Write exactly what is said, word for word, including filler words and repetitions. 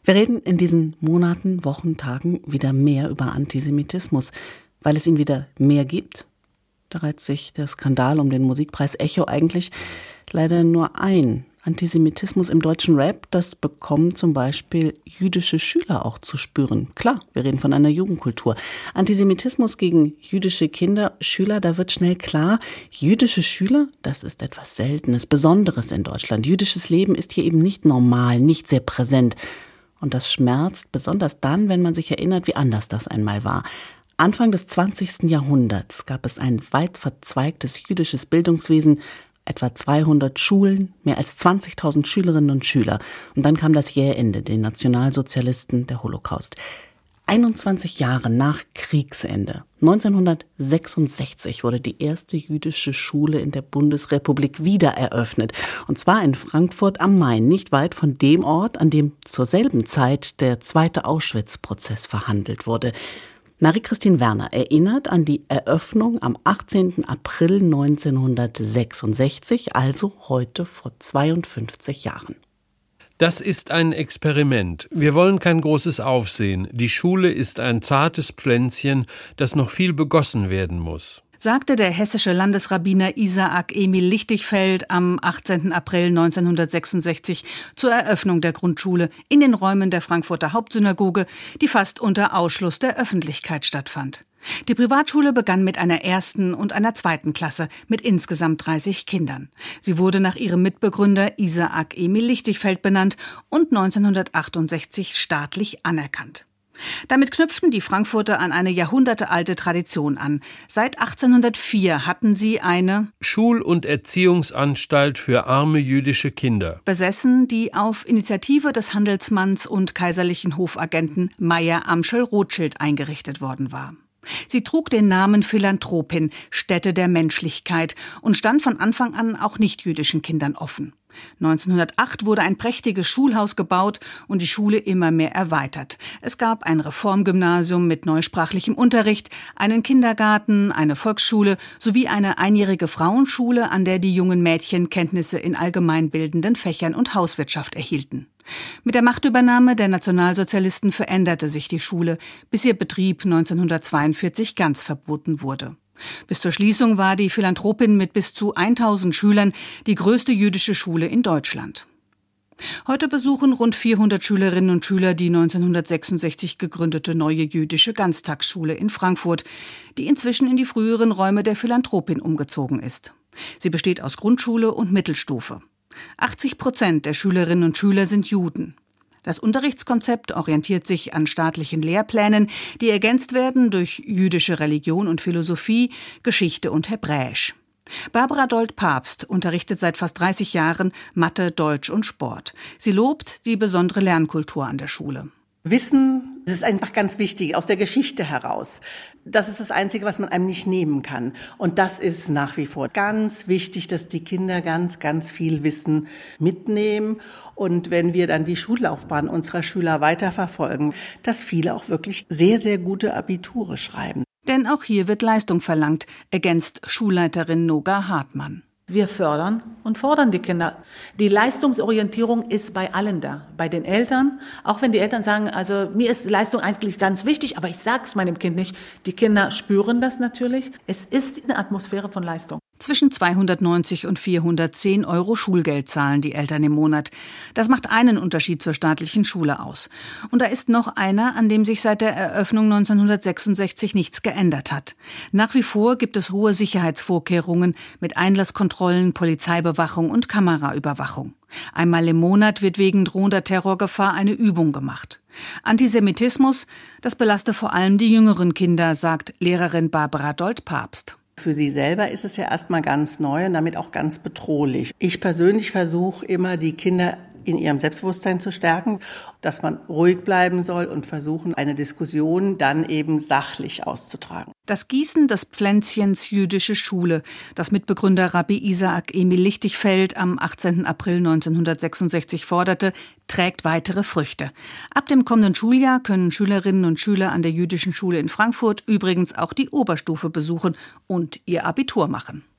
Wir reden in diesen Monaten, Wochen, Tagen wieder mehr über Antisemitismus, weil es ihn wieder mehr gibt. Da reiht sich der Skandal um den Musikpreis Echo eigentlich leider nur ein. Antisemitismus im deutschen Rap, das bekommen zum Beispiel jüdische Schüler auch zu spüren. Klar, wir reden von einer Jugendkultur. Antisemitismus gegen jüdische Kinder, Schüler, da wird schnell klar, jüdische Schüler, das ist etwas Seltenes, Besonderes in Deutschland. Jüdisches Leben ist hier eben nicht normal, nicht sehr präsent. Und das schmerzt, besonders dann, wenn man sich erinnert, wie anders das einmal war. Anfang des zwanzigsten Jahrhunderts gab es ein weit verzweigtes jüdisches Bildungswesen, etwa zweihundert Schulen, mehr als zwanzigtausend Schülerinnen und Schüler. Und dann kam das Jähende, den Nationalsozialisten, der Holocaust. einundzwanzig Jahre nach Kriegsende, neunzehnhundertsechsundsechzig, wurde die erste jüdische Schule in der Bundesrepublik wiedereröffnet. Und zwar in Frankfurt am Main, nicht weit von dem Ort, an dem zur selben Zeit der zweite Auschwitz-Prozess verhandelt wurde. Marie-Christine Werner erinnert an die Eröffnung am achtzehnten April neunzehnhundertsechsundsechzig, also heute vor zweiundfünfzig Jahren. Das ist ein Experiment. Wir wollen kein großes Aufsehen. Die Schule ist ein zartes Pflänzchen, das noch viel begossen werden muss, sagte der hessische Landesrabbiner Isaac Emil Lichtigfeld am achtzehnten April neunzehnhundertsechsundsechzig zur Eröffnung der Grundschule in den Räumen der Frankfurter Hauptsynagoge, die fast unter Ausschluss der Öffentlichkeit stattfand. Die Privatschule begann mit einer ersten und einer zweiten Klasse mit insgesamt dreißig Kindern. Sie wurde nach ihrem Mitbegründer Isaac Emil Lichtigfeld benannt und neunzehnhundertachtundsechzig staatlich anerkannt. Damit knüpften die Frankfurter an eine jahrhundertealte Tradition an. Seit achtzehnhundertvier hatten sie eine Schul- und Erziehungsanstalt für arme jüdische Kinder besessen, die auf Initiative des Handelsmanns und kaiserlichen Hofagenten Meyer Amschel Rothschild eingerichtet worden war. Sie trug den Namen Philanthropin, Stätte der Menschlichkeit, und stand von Anfang an auch nichtjüdischen Kindern offen. neunzehnhundertacht wurde ein prächtiges Schulhaus gebaut und die Schule immer mehr erweitert. Es gab ein Reformgymnasium mit neusprachlichem Unterricht, einen Kindergarten, eine Volksschule sowie eine einjährige Frauenschule, an der die jungen Mädchen Kenntnisse in allgemeinbildenden Fächern und Hauswirtschaft erhielten. Mit der Machtübernahme der Nationalsozialisten veränderte sich die Schule, bis ihr Betrieb neunzehnhundertzweiundvierzig ganz verboten wurde. Bis zur Schließung war die Philanthropin mit bis zu tausend Schülern die größte jüdische Schule in Deutschland. Heute besuchen rund vierhundert Schülerinnen und Schüler die neunzehnhundertsechsundsechzig gegründete Neue Jüdische Ganztagsschule in Frankfurt, die inzwischen in die früheren Räume der Philanthropin umgezogen ist. Sie besteht aus Grundschule und Mittelstufe. achtzig Prozent der Schülerinnen und Schüler sind Juden. Das Unterrichtskonzept orientiert sich an staatlichen Lehrplänen, die ergänzt werden durch jüdische Religion und Philosophie, Geschichte und Hebräisch. Barbara Dold-Papst unterrichtet seit fast dreißig Jahren Mathe, Deutsch und Sport. Sie lobt die besondere Lernkultur an der Schule. Wissen, das ist einfach ganz wichtig, aus der Geschichte heraus. Das ist das Einzige, was man einem nicht nehmen kann. Und das ist nach wie vor ganz wichtig, dass die Kinder ganz, ganz viel Wissen mitnehmen. Und wenn wir dann die Schullaufbahn unserer Schüler weiterverfolgen, dass viele auch wirklich sehr, sehr gute Abiture schreiben. Denn auch hier wird Leistung verlangt, ergänzt Schulleiterin Noga Hartmann. Wir fördern und fordern die Kinder. Die Leistungsorientierung ist bei allen da, bei den Eltern. Auch wenn die Eltern sagen, also mir ist Leistung eigentlich ganz wichtig, aber ich sage es meinem Kind nicht. Die Kinder spüren das natürlich. Es ist eine Atmosphäre von Leistung. Zwischen zweihundertneunzig und vierhundertzehn Euro Schulgeld zahlen die Eltern im Monat. Das macht einen Unterschied zur staatlichen Schule aus. Und da ist noch einer, an dem sich seit der Eröffnung neunzehnhundertsechsundsechzig nichts geändert hat. Nach wie vor gibt es hohe Sicherheitsvorkehrungen mit Einlasskontrollen, Polizeibewachung und Kameraüberwachung. Einmal im Monat wird wegen drohender Terrorgefahr eine Übung gemacht. Antisemitismus, das belaste vor allem die jüngeren Kinder, sagt Lehrerin Barbara Dold-Papst. Für sie selber ist es ja erstmal ganz neu und damit auch ganz bedrohlich. Ich persönlich versuche immer, die Kinder in ihrem Selbstbewusstsein zu stärken, dass man ruhig bleiben soll und versuchen, eine Diskussion dann eben sachlich auszutragen. Das Gießen des Pflänzchens jüdische Schule, das Mitbegründer Rabbi Isaac Emil Lichtigfeld am achtzehnten April neunzehnhundertsechsundsechzig forderte, trägt weitere Früchte. Ab dem kommenden Schuljahr können Schülerinnen und Schüler an der jüdischen Schule in Frankfurt übrigens auch die Oberstufe besuchen und ihr Abitur machen.